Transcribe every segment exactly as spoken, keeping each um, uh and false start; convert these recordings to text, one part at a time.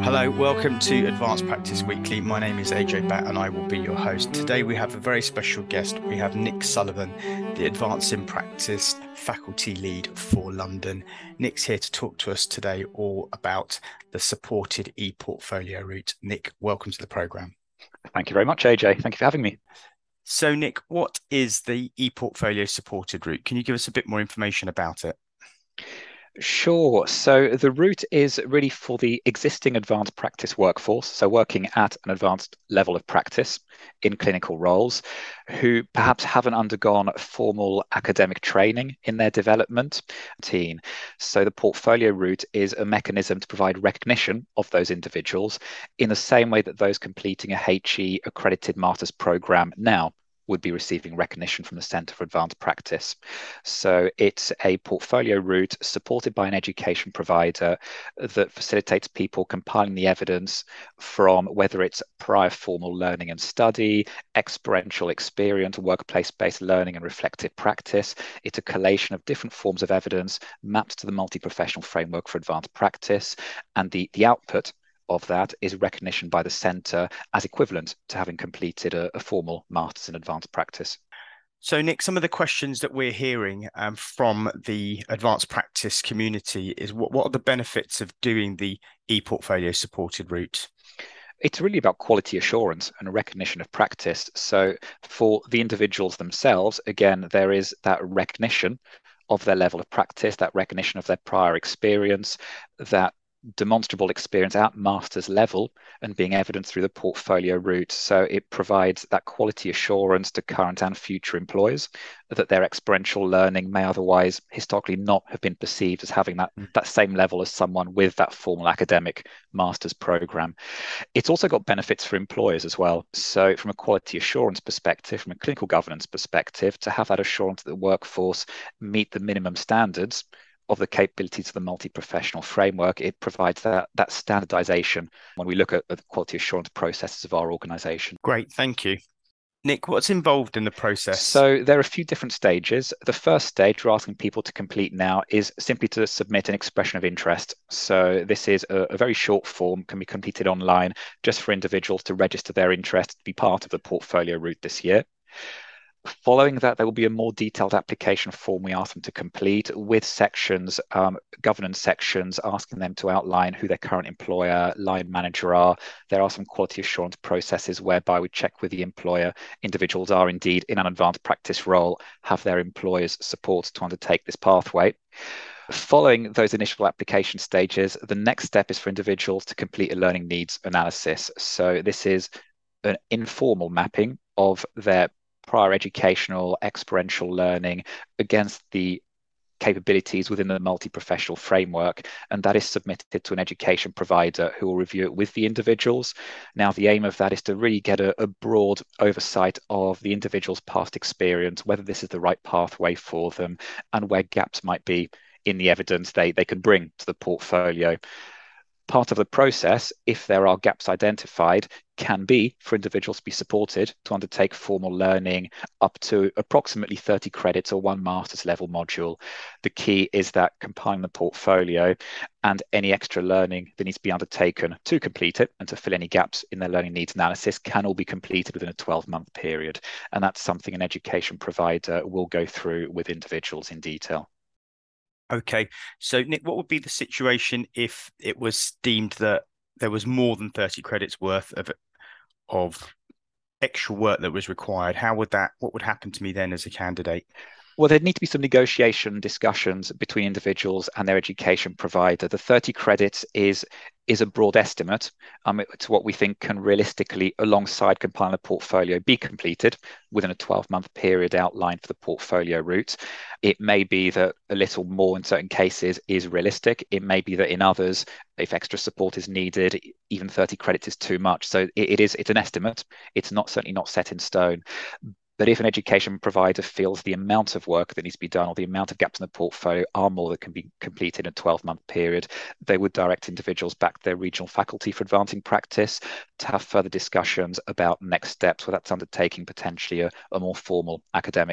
Hello, welcome to Advanced Practice Weekly. My name is A J Batt and I will be your host. Today we have a very special guest. We have Nick Sullivan, the Advanced in Practice Faculty Lead for London. Nick's here to talk to us today all about the supported e-portfolio route. Nick, welcome to the programme. Thank you very much, A J. Thank you for having me. So Nick, what is the e-portfolio supported route? Can you give us a bit more information about it? Sure. So the route is really for the existing advanced practice workforce, so working at an advanced level of practice in clinical roles, who perhaps haven't undergone formal academic training in their development team. So the portfolio route is a mechanism to provide recognition of those individuals in the same way that those completing a H E accredited master's program now would be receiving recognition from the Centre for Advanced Practice. So it's a portfolio route supported by an education provider that facilitates people compiling the evidence from whether it's prior formal learning and study, experiential experience, workplace-based learning and reflective practice. It's a collation of different forms of evidence mapped to the multi-professional framework for advanced practice, and the, the output of that is recognition by the centre as equivalent to having completed a, a formal Masters in Advanced Practice. So Nick, some of the questions that we're hearing um, from the advanced practice community is what, what are the benefits of doing the e-portfolio supported route? It's really about quality assurance and recognition of practice. So for the individuals themselves, again, there is that recognition of their level of practice, that recognition of their prior experience, that demonstrable experience at master's level and being evident through the portfolio route. So it provides that quality assurance to current and future employers that their experiential learning may otherwise historically not have been perceived as having that, that same level as someone with that formal academic master's program. It's also got benefits for employers as well. So from a quality assurance perspective, from a clinical governance perspective, to have that assurance that the workforce meet the minimum standards of the capabilities of the multi-professional framework, it provides that, that standardization when we look at, at the quality assurance processes of our organization. Great, thank you. Nick, what's involved in the process? So there are a few different stages. The first stage we're asking people to complete now is simply to submit an expression of interest. So this is a, a very short form, can be completed online, just for individuals to register their interest to be part of the portfolio route this year. Following that, there will be a more detailed application form we ask them to complete with sections, um, governance sections, asking them to outline who their current employer, line manager are. There are some quality assurance processes whereby we check with the employer individuals are indeed in an advanced practice role, have their employer's support to undertake this pathway. Following those initial application stages, the next step is for individuals to complete a learning needs analysis. So this is an informal mapping of their prior educational, experiential learning against the capabilities within the multi-professional framework, and that is submitted to an education provider who will review it with the individuals. Now, the aim of that is to really get a, a broad oversight of the individual's past experience, whether this is the right pathway for them, and where gaps might be in the evidence they, they can bring to the portfolio. Part of the process, if there are gaps identified, can be for individuals to be supported to undertake formal learning up to approximately thirty credits or one master's level module. The key is that compiling the portfolio and any extra learning that needs to be undertaken to complete it and to fill any gaps in their learning needs analysis can all be completed within a twelve-month period. And that's something an education provider will go through with individuals in detail. Okay, so Nick, what would be the situation if it was deemed that there was more than thirty credits worth of of extra work that was required? How would that, what would happen to me then as a candidate? Well, there'd need to be some negotiation discussions between individuals and their education provider. The thirty credits is is a broad estimate. Um, it's what we think can realistically, alongside compiling a portfolio, be completed within a twelve-month period outlined for the portfolio route. It may be that a little more in certain cases is realistic. It may be that in others, if extra support is needed, even thirty credits is too much. So it, it is, it's an estimate. It's not certainly not set in stone. But if an education provider feels the amount of work that needs to be done or the amount of gaps in the portfolio are more that can be completed in a twelve-month period, they would direct individuals back to their regional faculty for advancing practice to have further discussions about next steps, where that's undertaking potentially a, a more formal academic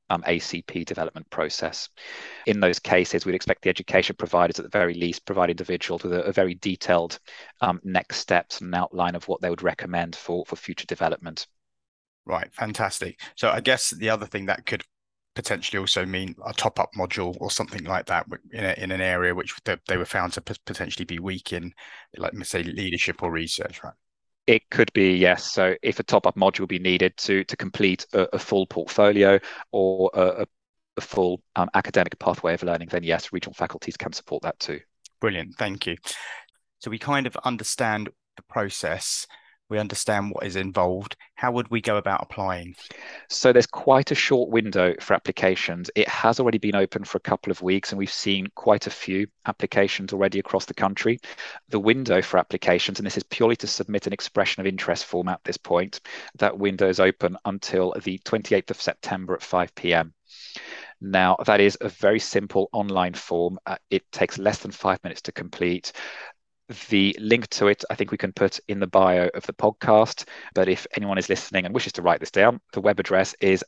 um, A C P development process. In those cases, we'd expect the education providers at the very least provide individuals with a, a very detailed um, next steps and an outline of what they would recommend for, for future development. Right, fantastic. So I guess the other thing that could potentially also mean a top-up module or something like that in, a, in an area which they, they were found to potentially be weak in, like say leadership or research, right? It could be, yes. So if a top-up module be needed to to complete a, a full portfolio or a, a full um, academic pathway of learning, then yes, regional faculties can support that too. Brilliant, thank you. So we kind of understand the process. We understand what is involved. How would we go about applying? So there's quite a short window for applications. It has already been open for a couple of weeks, and we've seen quite a few applications already across the country. The window for applications, and this is purely to submit an expression of interest form at this point, that window is open until the twenty-eighth of September at five p m. Now, that is a very simple online form. Uh, it takes less than five minutes to complete. The link to it, I think we can put in the bio of the podcast. But if anyone is listening and wishes to write this down, the web address is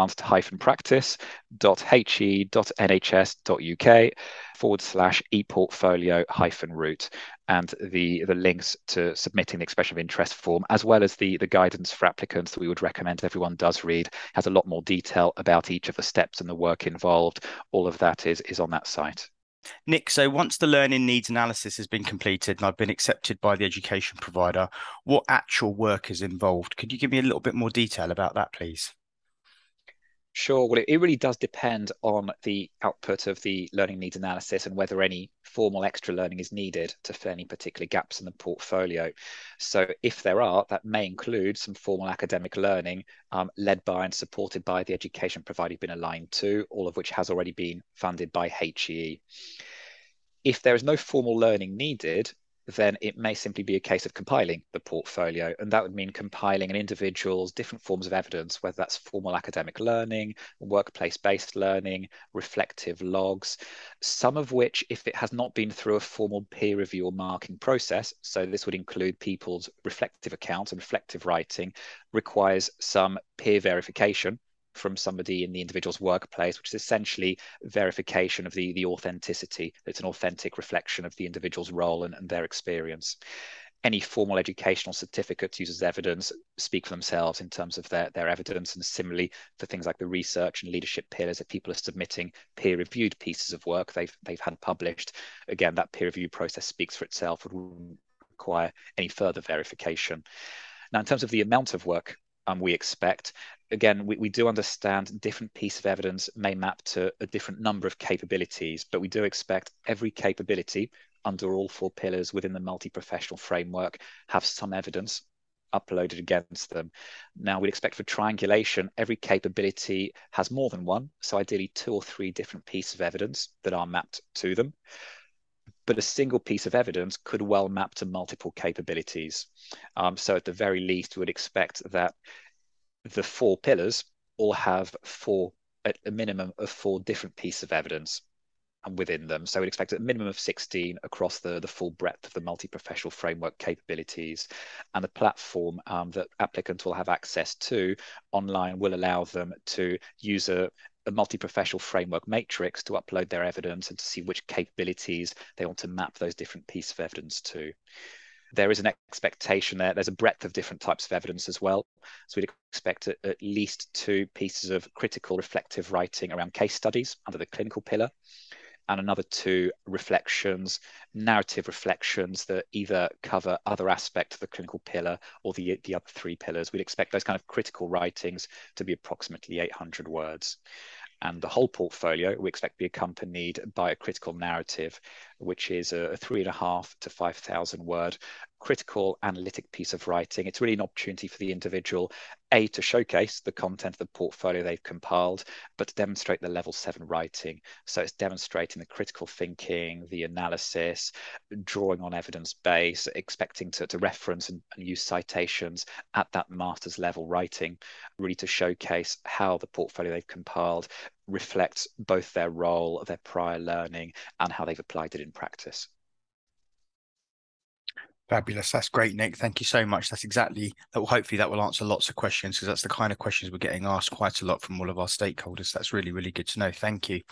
advanced-practice.he.nhs.uk forward slash ePortfolio hyphen route. And the, the links to submitting the expression of interest form, as well as the, the guidance for applicants that we would recommend everyone does read, has a lot more detail about each of the steps and the work involved. All of that is, is on that site. Nick, so once the learning needs analysis has been completed and I've been accepted by the education provider, what actual work is involved? Could you give me a little bit more detail about that, please? Sure. Well, it, it really does depend on the output of the learning needs analysis and whether any formal extra learning is needed to fill any particular gaps in the portfolio. So if there are, that may include some formal academic learning um, led by and supported by the education provider you've been aligned to, all of which has already been funded by H E E. If there is no formal learning needed, then it may simply be a case of compiling the portfolio. And that would mean compiling an individual's different forms of evidence, whether that's formal academic learning, workplace-based learning, reflective logs, some of which, if it has not been through a formal peer review or marking process, so this would include people's reflective accounts and reflective writing, requires some peer verification from somebody in the individual's workplace, which is essentially verification of the, the authenticity. It's an authentic reflection of the individual's role and, and their experience. Any formal educational certificates used as evidence speak for themselves in terms of their, their evidence. And similarly, for things like the research and leadership pillars, if people are submitting peer-reviewed pieces of work they've, they've had published, again, that peer review process speaks for itself, would require any further verification. Now, in terms of the amount of work um, we expect, again, we, we do understand different piece of evidence may map to a different number of capabilities, but we do expect every capability under all four pillars within the multi-professional framework have some evidence uploaded against them. Now, we'd expect for triangulation, every capability has more than one, so ideally two or three different pieces of evidence that are mapped to them. But a single piece of evidence could well map to multiple capabilities. Um, so at the very least, we would expect that the four pillars all have four, at a minimum of four different pieces of evidence within them. So we'd expect a minimum of sixteen across the, the full breadth of the multi-professional framework capabilities. And the platform um, that applicants will have access to online will allow them to use a, a multi-professional framework matrix to upload their evidence and to see which capabilities they want to map those different pieces of evidence to. There is an expectation there. There's a breadth of different types of evidence as well. So we'd expect at, at least two pieces of critical reflective writing around case studies under the clinical pillar, and another two reflections, narrative reflections that either cover other aspects of the clinical pillar or the, the other three pillars. We'd expect those kind of critical writings to be approximately eight hundred words. And the whole portfolio we expect to be accompanied by a critical narrative, which is a three and a half to five thousand word critical analytic piece of writing. It's really an opportunity for the individual, A, to showcase the content of the portfolio they've compiled, but to demonstrate the level seven writing. So it's demonstrating the critical thinking, the analysis, drawing on evidence base, expecting to, to reference and, and use citations at that master's level writing, really to showcase how the portfolio they've compiled reflects both their role, their prior learning, and how they've applied it in practice. Fabulous. That's great, Nick. Thank you so much. That's exactly that will hopefully that will answer lots of questions, because that's the kind of questions we're getting asked quite a lot from all of our stakeholders. That's really, really good to know. Thank you.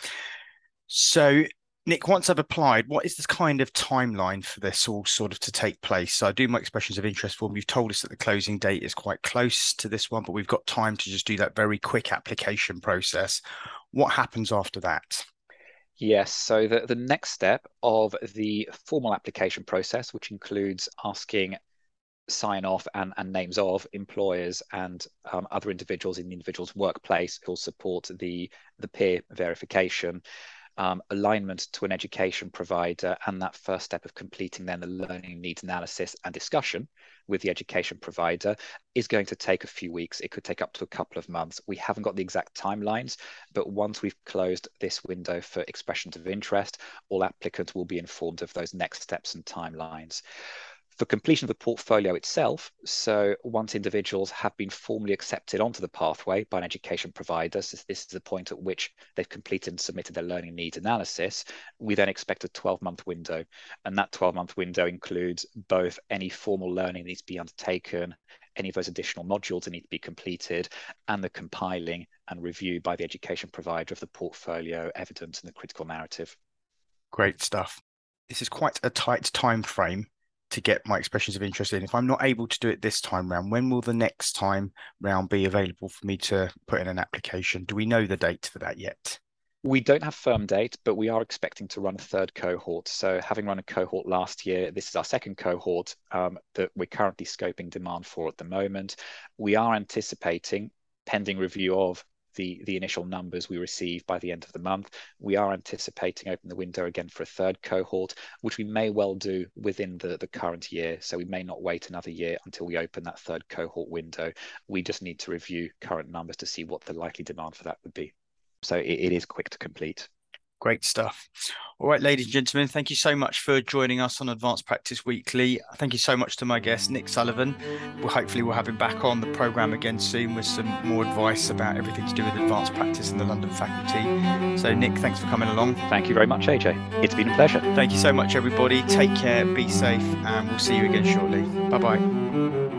So, Nick, once I've applied, what is this kind of timeline for this all sort of to take place? So I do my expressions of interest form. You've told us that the closing date is quite close to this one, but we've got time to just do that very quick application process. What happens after that? Yes, so the, the next step of the formal application process, which includes asking sign off and, and names of employers and um, other individuals in the individual's workplace who will support the, the peer verification, um, alignment to an education provider, and that first step of completing then the learning needs analysis and discussion with the education provider is going to take a few weeks. It could take up to a couple of months. We haven't got the exact timelines, but once we've closed this window for expressions of interest, all applicants will be informed of those next steps and timelines. For completion of the portfolio itself, so once individuals have been formally accepted onto the pathway by an education provider, so this is the point at which they've completed and submitted their learning needs analysis, we then expect a twelve-month window. And that twelve-month window includes both any formal learning that needs to be undertaken, any of those additional modules that need to be completed, and the compiling and review by the education provider of the portfolio, evidence, and the critical narrative. Great stuff. This is quite a tight time frame to get my expressions of interest in. If I'm not able to do it this time round, when will the next time round be available for me to put in an application? Do we know the date for that yet? We don't have firm date, but we are expecting to run a third cohort. So having run a cohort last year, this is our second cohort um, that we're currently scoping demand for at the moment. We are anticipating, pending review of The, the initial numbers we receive by the end of the month, we are anticipating opening the window again for a third cohort, which we may well do within the, the current year. So we may not wait another year until we open that third cohort window. We just need to review current numbers to see what the likely demand for that would be. So it, it is quick to complete. Great stuff. All right, ladies and gentlemen, thank you so much for joining us on Advanced Practice Weekly. Thank you so much to my guest, Nick Sullivan. We'll hopefully we'll have him back on the programme again soon with some more advice about everything to do with advanced practice in the London faculty. So, Nick, thanks for coming along. Thank you very much, A J. It's been a pleasure. Thank you so much, everybody. Take care, be safe, and we'll see you again shortly. Bye-bye.